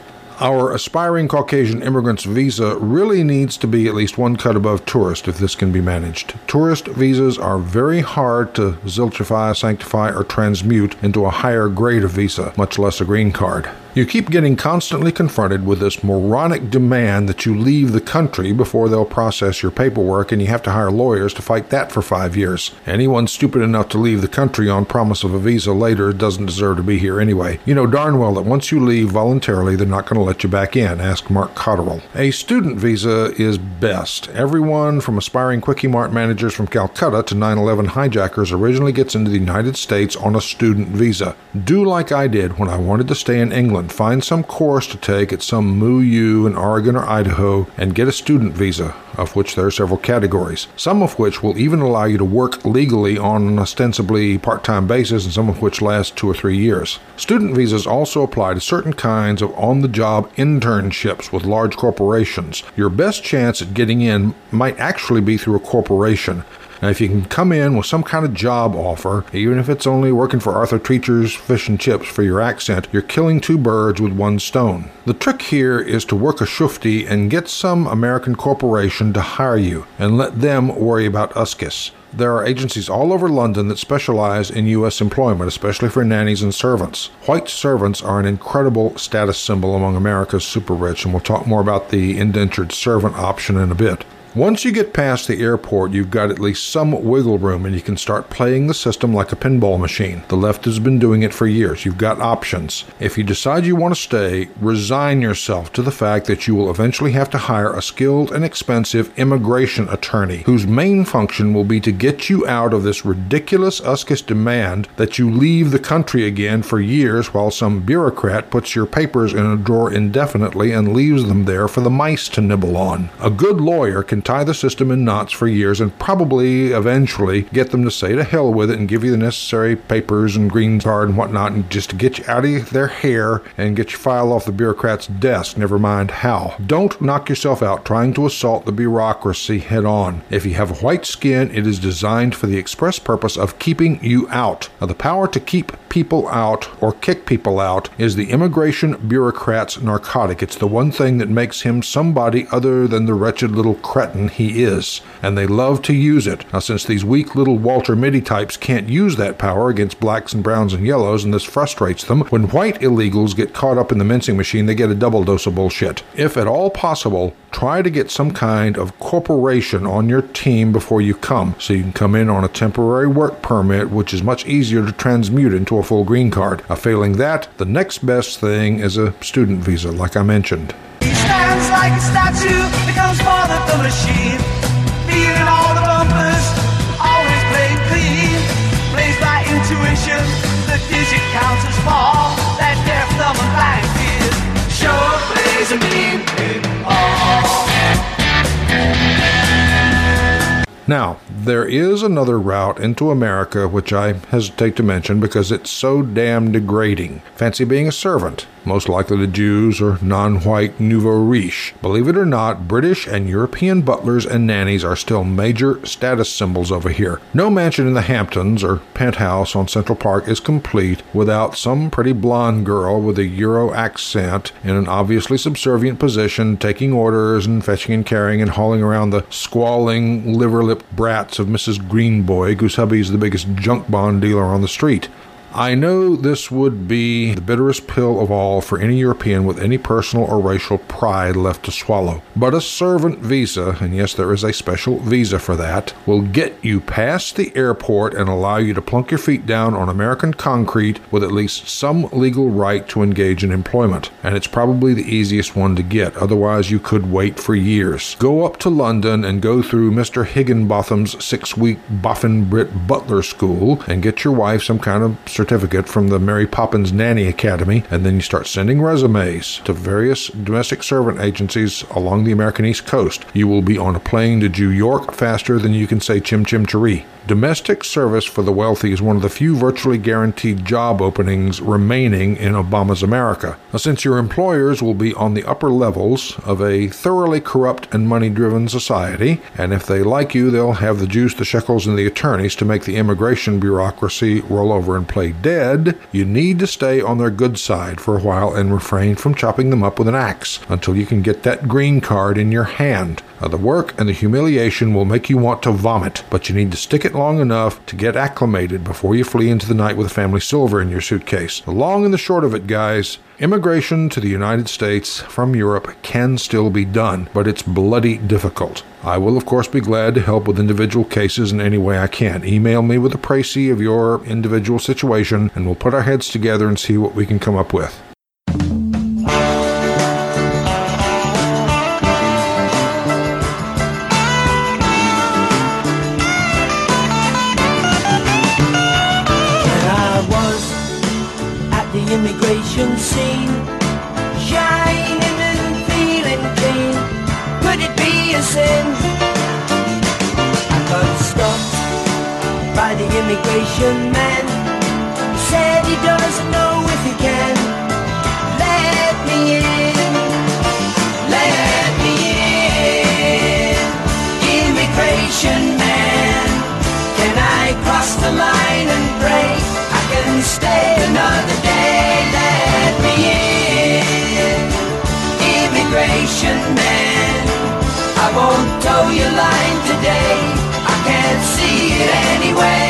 Our aspiring Caucasian immigrant's visa really needs to be at least one cut above tourist if this can be managed. Tourist visas are very hard to zilchify, sanctify, or transmute into a higher grade of visa, much less a green card. You keep getting constantly confronted with this moronic demand that you leave the country before they'll process your paperwork, and you have to hire lawyers to fight that for 5 years. Anyone stupid enough to leave the country on promise of a visa later doesn't deserve to be here anyway. You know darn well that once you leave voluntarily, they're not going to let you back in. Ask Mark Cotterill. A student visa is best. Everyone from aspiring Quickie Mart managers from Calcutta to 9/11 hijackers originally gets into the United States on a student visa. Do like I did when I wanted to stay in England. Find some course to take at some MooU in Oregon or Idaho and get a student visa, of which there are several categories, some of which will even allow you to work legally on an ostensibly part-time basis and some of which last 2 or 3 years. Student visas also apply to certain kinds of on-the-job internships with large corporations. Your best chance at getting in might actually be through a corporation. Now, if you can come in with some kind of job offer, even if it's only working for Arthur Treacher's Fish and Chips for your accent, you're killing 2 birds with 1 stone. The trick here is to work a shufti and get some American corporation to hire you, and let them worry about USCIS. There are agencies all over London that specialize in U.S. employment, especially for nannies and servants. White servants are an incredible status symbol among America's super rich, and we'll talk more about the indentured servant option in a bit. Once you get past the airport, you've got at least some wiggle room and you can start playing the system like a pinball machine. The left has been doing it for years. You've got options. If you decide you want to stay, resign yourself to the fact that you will eventually have to hire a skilled and expensive immigration attorney whose main function will be to get you out of this ridiculous USCIS demand that you leave the country again for years while some bureaucrat puts your papers in a drawer indefinitely and leaves them there for the mice to nibble on. A good lawyer can tie the system in knots for years and probably eventually get them to say to hell with it and give you the necessary papers and green card and whatnot, and just to get you out of their hair and get your file off the bureaucrat's desk, never mind how. Don't knock yourself out trying to assault the bureaucracy head on. If you have a white skin, it is designed for the express purpose of keeping you out. Now, the power to keep people out or kick people out is the immigration bureaucrat's narcotic. It's the one thing that makes him somebody other than the wretched little cretin he is, and they love to use it. Now, since these weak little Walter Mitty types can't use that power against blacks and browns and yellows, and this frustrates them, when white illegals get caught up in the mincing machine, they get a double dose of bullshit. If at all possible, try to get some kind of corporation on your team before you come, so you can come in on a temporary work permit, which is much easier to transmute into a full green card. Now, failing that, the next best thing is a student visa, like I mentioned. He stands like a statue, becomes part of the machine, feeling all the bumpers, always playing clean, plays by intuition, the digit counters fall, that deaf, dumb, and blind kid sure plays a mean pinball. Now, there is another route into America which I hesitate to mention because it's so damn degrading. Fancy being a servant, most likely to Jews or non-white nouveau riche. Believe it or not, British and European butlers and nannies are still major status symbols over here. No mansion in the Hamptons or penthouse on Central Park is complete without some pretty blonde girl with a Euro accent in an obviously subservient position, taking orders and fetching and carrying and hauling around the squalling, liver-lipped brats of Mrs. Greenboy, whose hubby is the biggest junk bond dealer on the street. I know this would be the bitterest pill of all for any European with any personal or racial pride left to swallow. But a servant visa, and yes, there is a special visa for that, will get you past the airport and allow you to plunk your feet down on American concrete with at least some legal right to engage in employment. And it's probably the easiest one to get, otherwise you could wait for years. Go up to London and go through Mr. Higginbotham's 6-week Boffin Brit Butler School and get your wife some kind of certificate from the Mary Poppins Nanny Academy, and then you start sending resumes to various domestic servant agencies along the American East Coast. You will be on a plane to New York faster than you can say chim chim cheree. Domestic service for the wealthy is one of the few virtually guaranteed job openings remaining in Obama's America. Now, since your employers will be on the upper levels of a thoroughly corrupt and money-driven society, and if they like you, they'll have the juice, the shekels, and the attorneys to make the immigration bureaucracy roll over and play already dead, you need to stay on their good side for a while and refrain from chopping them up with an axe until you can get that green card in your hand. The work and the humiliation will make you want to vomit, but you need to stick it long enough to get acclimated before you flee into the night with a family silver in your suitcase. The long and the short of it, guys, immigration to the United States from Europe can still be done, but it's bloody difficult. I will, of course, be glad to help with individual cases in any way I can. Email me with a précis of your individual situation, and we'll put our heads together and see what we can come up with. Immigration scene, shining and feeling clean. Could it be a sin? I got stopped by the immigration man. He said he doesn't know if he can let me in, let me in. Immigration man, can I cross the line and pray I can stay another day? Let me in, immigration man. I won't tow your line today, I can't see it anyway.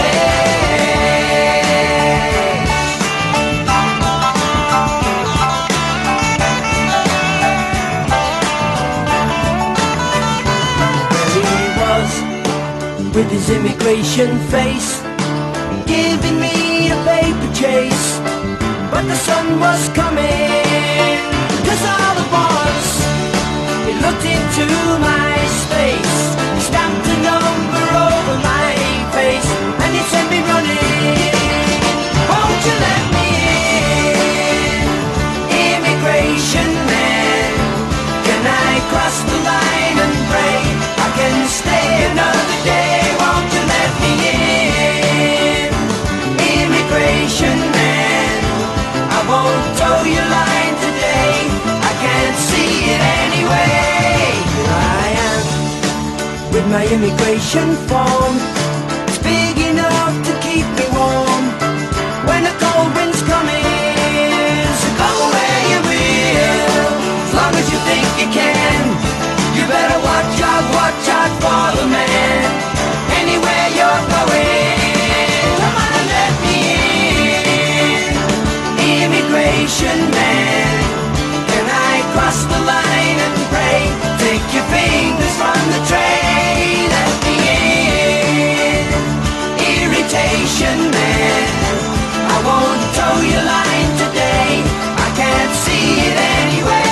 There he was, with his immigration face, giving me a paper chase. But the sun was coming, 'cause all at once he looked into my space, stamped a number over my face, and he sent me running. Won't you let me in, immigration man? Can I cross the line and pray I can stay another day? Won't you let me in, immigration man? I won't tow your line today, I can't see it anyway. Here I am, with my immigration form. It's big enough to keep me warm. When a cold wind's coming, so go where you will, as long as you think you can. You better watch out for the man, anywhere you're going. Come on and let me in, immigration man. Can I cross the line and pray? Take your fingers from the tray. Let me in, irritation man. I won't tow your line today, I can't see it anyway.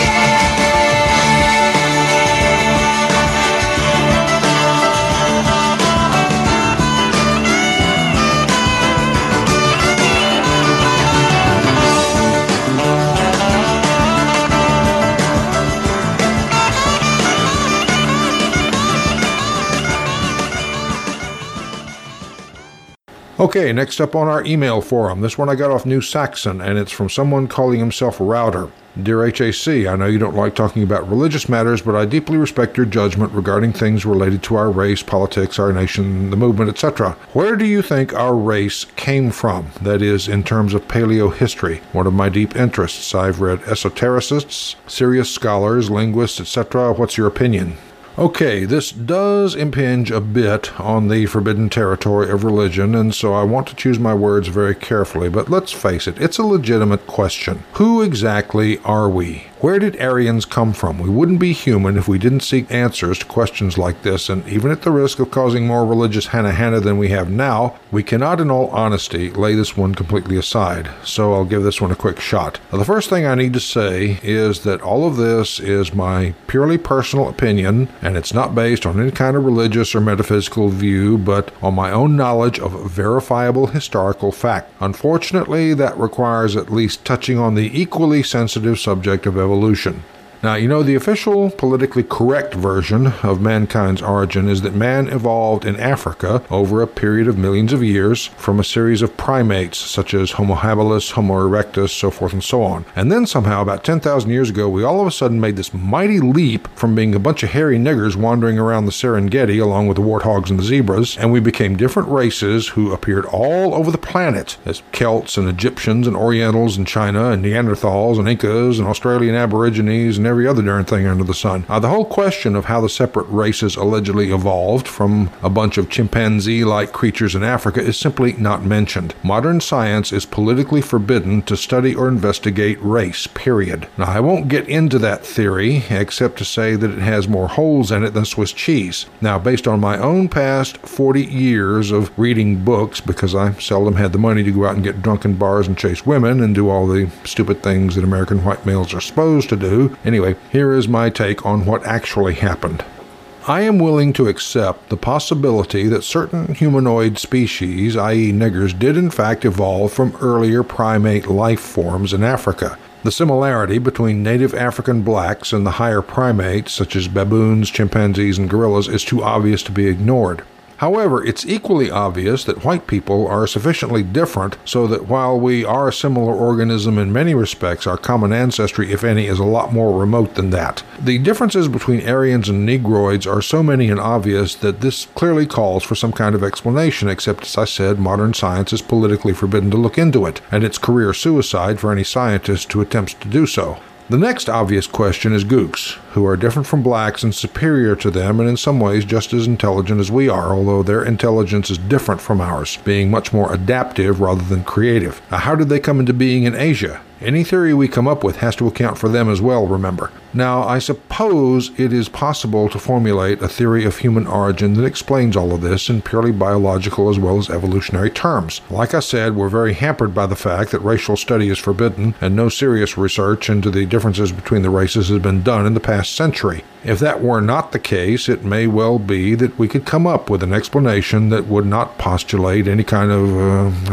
Okay, next up on our email forum. This one I got off New Saxon, and it's from someone calling himself Router. Dear HAC, I know you don't like talking about religious matters, but I deeply respect your judgment regarding things related to our race, politics, our nation, the movement, etc. Where do you think our race came from? That is, in terms of paleo-history, one of my deep interests. I've read esotericists, serious scholars, linguists, etc. What's your opinion? Okay, this does impinge a bit on the forbidden territory of religion, and so I want to choose my words very carefully, but let's face it, it's a legitimate question. Who exactly are we? Where did Aryans come from? We wouldn't be human if we didn't seek answers to questions like this, and even at the risk of causing more religious hana-hana than we have now, we cannot in all honesty lay this one completely aside, so I'll give this one a quick shot. Now, the first thing I need to say is that all of this is my purely personal opinion, and it's not based on any kind of religious or metaphysical view, but on my own knowledge of verifiable historical fact. Unfortunately, that requires at least touching on the equally sensitive subject of evolution. Now, the official politically correct version of mankind's origin is that man evolved in Africa over a period of millions of years from a series of primates such as Homo habilis, Homo erectus, so forth and so on. And then somehow, about 10,000 years ago, we all of a sudden made this mighty leap from being a bunch of hairy niggers wandering around the Serengeti along with the warthogs and the zebras, and we became different races who appeared all over the planet as Celts and Egyptians and Orientals and China and Neanderthals and Incas and Australian Aborigines and every other darn thing under the sun. The whole question of how the separate races allegedly evolved from a bunch of chimpanzee-like creatures in Africa is simply not mentioned. Modern science is politically forbidden to study or investigate race, period. Now, I won't get into that theory, except to say that it has more holes in it than Swiss cheese. Now, based on my own past 40 years of reading books, because I seldom had the money to go out and get drunk in bars and chase women and do all the stupid things that American white males are supposed to do. Anyway, here is my take on what actually happened. I am willing to accept the possibility that certain humanoid species, i.e. niggers, did in fact evolve from earlier primate life forms in Africa. The similarity between native African blacks and the higher primates, such as baboons, chimpanzees, and gorillas, is too obvious to be ignored. However, it's equally obvious that white people are sufficiently different so that while we are a similar organism in many respects, our common ancestry, if any, is a lot more remote than that. The differences between Aryans and Negroids are so many and obvious that this clearly calls for some kind of explanation, except, as I said, modern science is politically forbidden to look into it, and it's career suicide for any scientist who attempts to do so. The next obvious question is gooks, who are different from blacks and superior to them and in some ways just as intelligent as we are, although their intelligence is different from ours, being much more adaptive rather than creative. Now, how did they come into being in Asia? Any theory we come up with has to account for them as well, remember. Now, I suppose it is possible to formulate a theory of human origin that explains all of this in purely biological as well as evolutionary terms. Like I said, we're very hampered by the fact that racial study is forbidden and no serious research into the differences between the races has been done in the past century. If that were not the case, it may well be that we could come up with an explanation that would not postulate any kind of,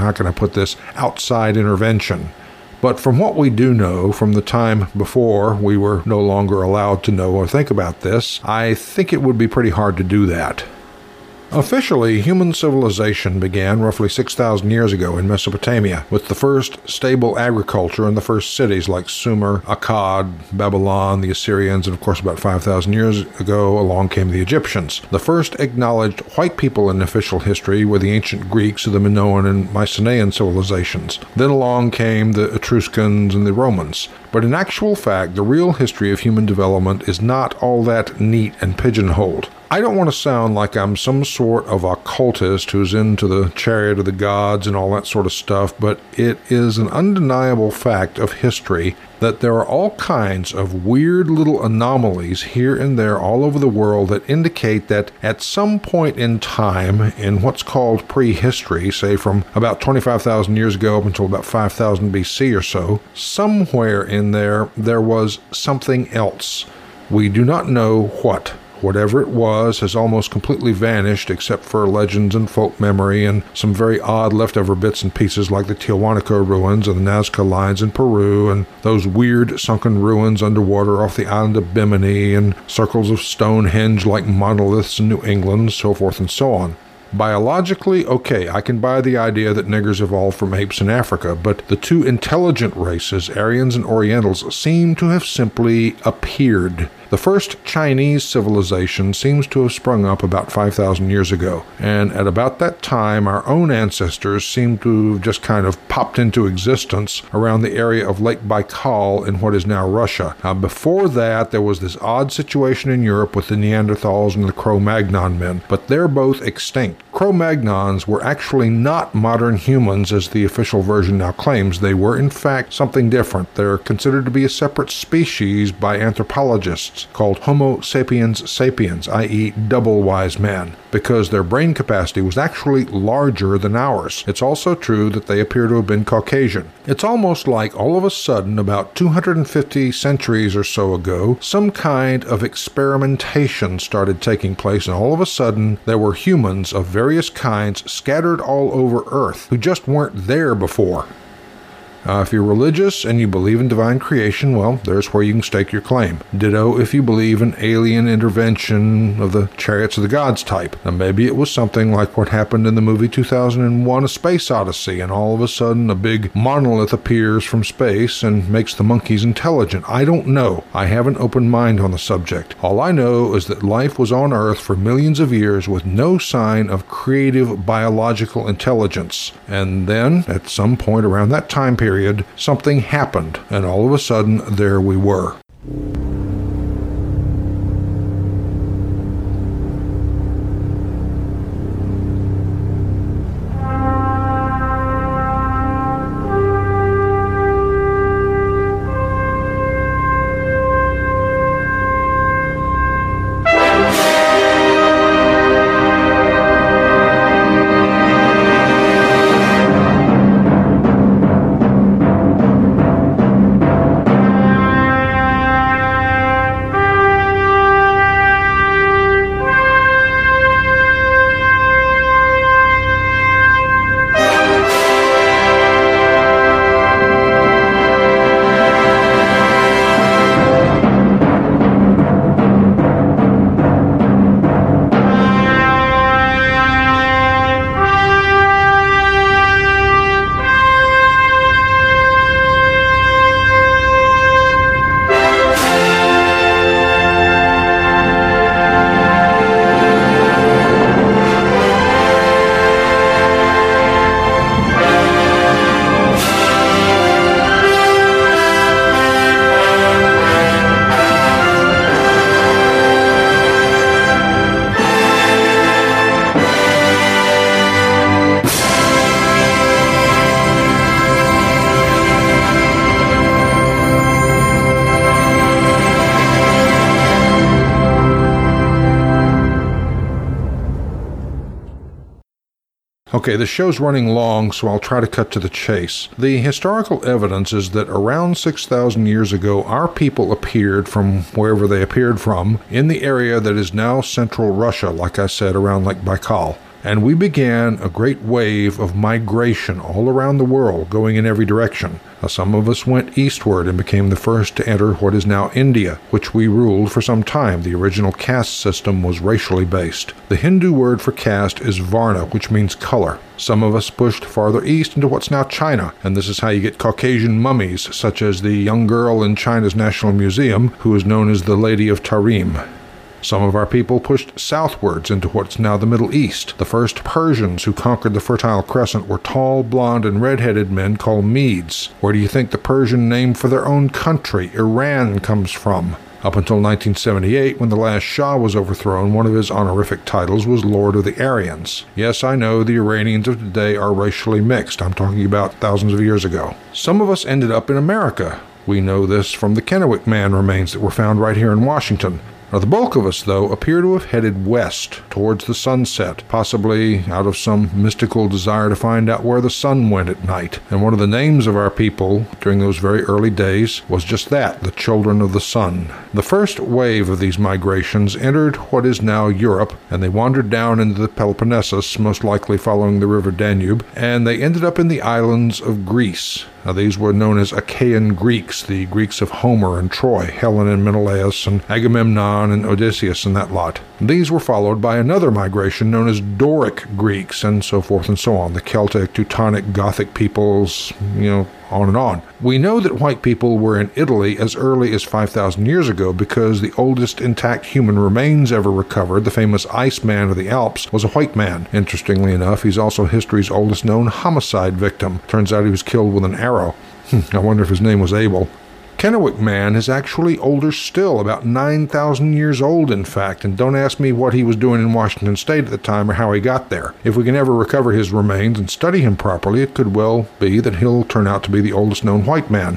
outside intervention. But from what we do know from the time before we were no longer allowed to know or think about this, I think it would be pretty hard to do that. Officially, human civilization began roughly 6,000 years ago in Mesopotamia, with the first stable agriculture in the first cities like Sumer, Akkad, Babylon, the Assyrians, and of course about 5,000 years ago along came the Egyptians. The first acknowledged white people in official history were the ancient Greeks of the Minoan and Mycenaean civilizations. Then along came the Etruscans and the Romans. But in actual fact, the real history of human development is not all that neat and pigeonholed. I don't want to sound like I'm some sort of occultist who's into the chariot of the gods and all that sort of stuff, but it is an undeniable fact of history that there are all kinds of weird little anomalies here and there all over the world that indicate that at some point in time in what's called prehistory, say from about 25,000 years ago up until about 5,000 BC or so, somewhere in there was something else. We do not know what. Whatever it was has almost completely vanished except for legends and folk memory and some very odd leftover bits and pieces like the Tiahuanaco ruins and the Nazca lines in Peru and those weird sunken ruins underwater off the island of Bimini and circles of Stonehenge like monoliths in New England, so forth and so on. Biologically, okay, I can buy the idea that niggers evolved from apes in Africa, but the two intelligent races, Aryans and Orientals, seem to have simply appeared. The first Chinese civilization seems to have sprung up about 5,000 years ago, and at about that time our own ancestors seem to have just kind of popped into existence around the area of Lake Baikal in what is now Russia. Now, before that, there was this odd situation in Europe with the Neanderthals and the Cro-Magnon men, but they're both extinct. Cro-Magnons were actually not modern humans as the official version now claims. They were in fact something different. They're considered to be a separate species by anthropologists called Homo sapiens sapiens, i.e. double wise man, because their brain capacity was actually larger than ours. It's also true that they appear to have been Caucasian. It's almost like all of a sudden, about 250 centuries or so ago, some kind of experimentation started taking place, and all of a sudden there were humans of various kinds scattered all over Earth who just weren't there before. If you're religious and you believe in divine creation, well, there's where you can stake your claim. Ditto if you believe in alien intervention of the chariots of the gods type. Now, maybe it was something like what happened in the movie 2001: A Space Odyssey, and all of a sudden a big monolith appears from space and makes the monkeys intelligent. I don't know. I have an open mind on the subject. All I know is that life was on Earth for millions of years with no sign of creative biological intelligence. And then, at some point around that time period, something happened, and all of a sudden, there we were. Okay, the show's running long, so I'll try to cut to the chase. The historical evidence is that around 6,000 years ago, our people appeared from wherever they appeared from in the area that is now central Russia, like I said, around Lake Baikal. And we began a great wave of migration all around the world, going in every direction. Some of us went eastward and became the first to enter what is now India, which we ruled for some time. The original caste system was racially based. The Hindu word for caste is Varna, which means color. Some of us pushed farther east into what's now China, and this is how you get Caucasian mummies, such as the young girl in China's National Museum, who is known as the Lady of Tarim. Some of our people pushed southwards into what's now the Middle East. The first Persians who conquered the Fertile Crescent were tall, blonde, and red-headed men called Medes. Where do you think the Persian name for their own country, Iran, comes from? Up until 1978, when the last Shah was overthrown, one of his honorific titles was Lord of the Aryans. Yes, I know the Iranians of today are racially mixed. I'm talking about thousands of years ago. Some of us ended up in America. We know this from the Kennewick Man remains that were found right here in Washington. Now, the bulk of us, though, appear to have headed west, towards the sunset, possibly out of some mystical desire to find out where the sun went at night. And one of the names of our people during those very early days was just that, the Children of the Sun. The first wave of these migrations entered what is now Europe, and they wandered down into the Peloponnesus, most likely following the river Danube, and they ended up in the islands of Greece. Now, these were known as Achaean Greeks, the Greeks of Homer and Troy, Helen and Menelaus and Agamemnon and Odysseus and that lot. These were followed by another migration known as Doric Greeks, and so forth and so on. The Celtic, Teutonic, Gothic peoples, on and on. We know that white people were in Italy as early as 5,000 years ago because the oldest intact human remains ever recovered, the famous Iceman of the Alps, was a white man. Interestingly enough, he's also history's oldest known homicide victim. Turns out he was killed with an arrow. I wonder if his name was Abel. Kennewick Man is actually older still, about 9,000 years old, in fact, and don't ask me what he was doing in Washington State at the time or how he got there. If we can ever recover his remains and study him properly, it could well be that he'll turn out to be the oldest known white man.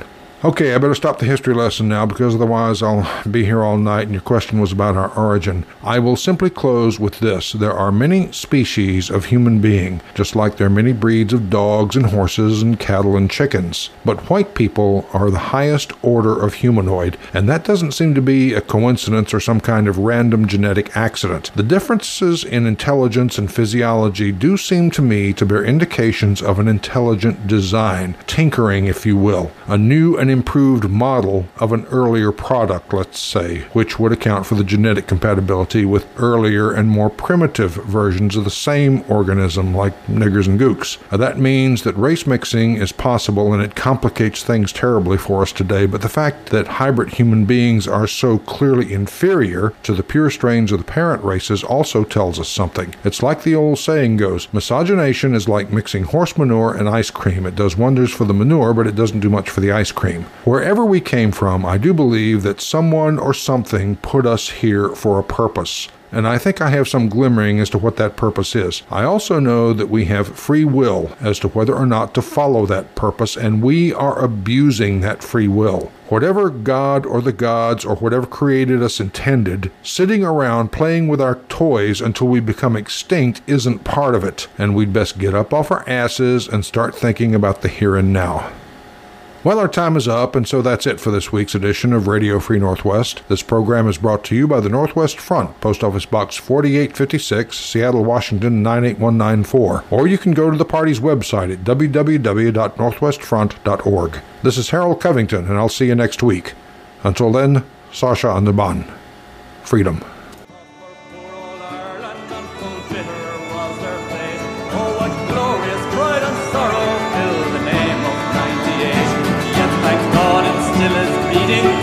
Okay, I better stop the history lesson now because otherwise I'll be here all night and your question was about our origin. I will simply close with this. There are many species of human being, just like there are many breeds of dogs and horses and cattle and chickens. But white people are the highest order of humanoid, and that doesn't seem to be a coincidence or some kind of random genetic accident. The differences in intelligence and physiology do seem to me to bear indications of an intelligent design, tinkering if you will, a new and improved model of an earlier product, let's say, which would account for the genetic compatibility with earlier and more primitive versions of the same organism like niggers and gooks. That means that race mixing is possible and it complicates things terribly for us today, but the fact that hybrid human beings are so clearly inferior to the pure strains of the parent races also tells us something. It's like the old saying goes, miscegenation is like mixing horse manure and ice cream. It does wonders for the manure, but it doesn't do much for the ice cream. Wherever we came from, I do believe that someone or something put us here for a purpose. And I think I have some glimmering as to what that purpose is. I also know that we have free will as to whether or not to follow that purpose, and we are abusing that free will. Whatever God or the gods or whatever created us intended, sitting around playing with our toys until we become extinct isn't part of it, and we'd best get up off our asses and start thinking about the here and now. Well, our time is up, and so that's it for this week's edition of Radio Free Northwest. This program is brought to you by the Northwest Front, Post Office Box 4856, Seattle, Washington 98194. Or you can go to the party's website at www.northwestfront.org. This is Harold Covington, and I'll see you next week. Until then, Sasha and the Ban. Freedom. Still is beating